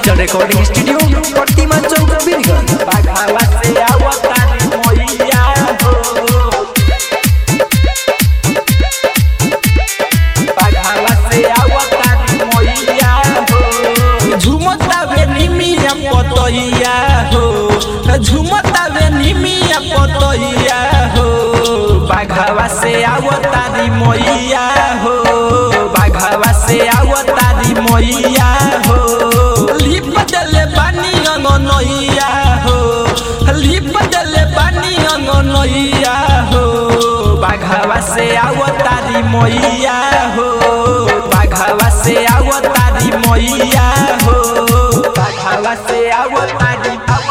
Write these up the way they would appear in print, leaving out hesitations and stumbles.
Digital recording studio Pratima Chowk Birgunj. Baghawa से आवतारी मैया हो, बाघावा से आवतारी मैया हो। झुमतावे निमिया पतैया हो, झुमतावे निमिया पतैया हो। बाघावा से आवतारी मैया हो, बाघावा से आवतारी मैया हो। लिप दले बानी अंगनैया हो, लिप दले बानी अंगनैया हो। बाघावा से आवतारी मैया हो, बाघावा से आवतारी मैया हो। बाघावा से आवतारी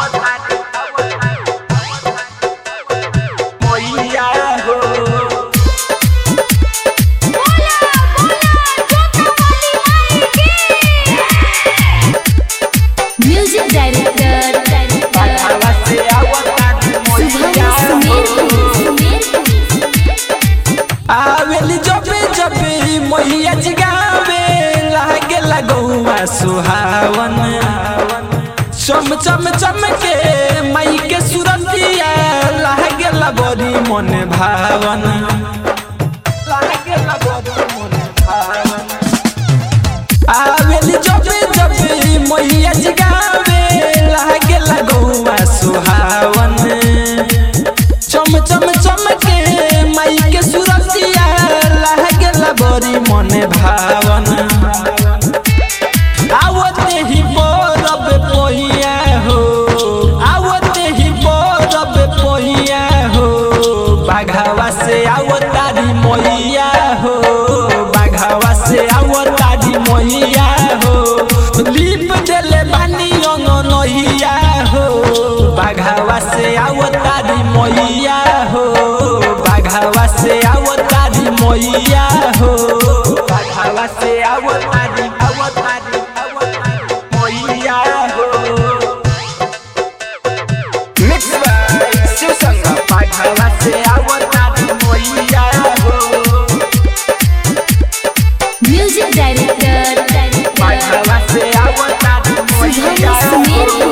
मैया हो। म्यूजिक डायरेक्टर बाघावा से आवतारी मैया हो। आवेली जबे जबे मैया जगावे लागे लगौआ सुहावन। चम चम चमके माई के सुरतिया लागे बड़ी मन भावन, लागे बड़ी मन भावन। आवेली जबे जबे मैया जगावे लागे लगौआ सुहावन। चम चम चमके माई के सुरतिया लागे बड़ी मन भावन। आवते ही बरब पहिया हो, आवते ही बरब पहिया हो। बाघावा से आवतारी मैया हो, बाघावा से आवतारी मैया हो। लिप देले बानी अंगनैया हो, बाघावा से आवतारी मैया हो, बाघावा से आवतारी मैया हो। बाघावा से आवतारी मैया हो। Mix by Shiv Sangam. बाघावा से आवतारी मैया हो, म्यूजिक डायरेक्टर बाघावा से आवतारी मैया हो।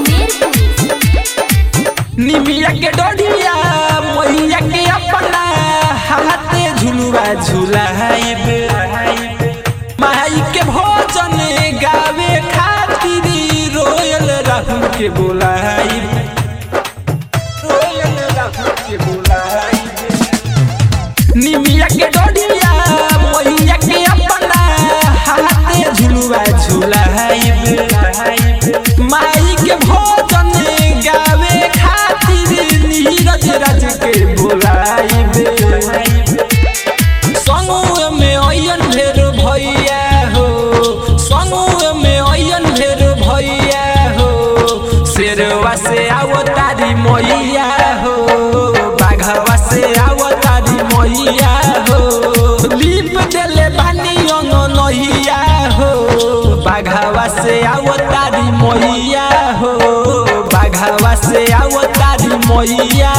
निमिया के डोडिया मैया के अपना हाथे झुलुआ झुलाइब। माई के भोजन गावे खातिर रोयल राहुल के बुलाइब, रोयल राहुल के बुलाइब। निमिया के डोडिया मैया के अपना हाथे झुलुआ झुलाइब। माई के भोजन गावे खातिर नीरज राज के बुलाइब। संग में अयन ढेर भैया हो, संग में अयन ढेर भैया हो। शेरवा से आवतारी मैया हो, बाघवा से आवतारी मैया हो। लिप देले बानी अंगनैया हो, बाघवा से आवतारी मैया हो, बाघवा से आवतारी मैया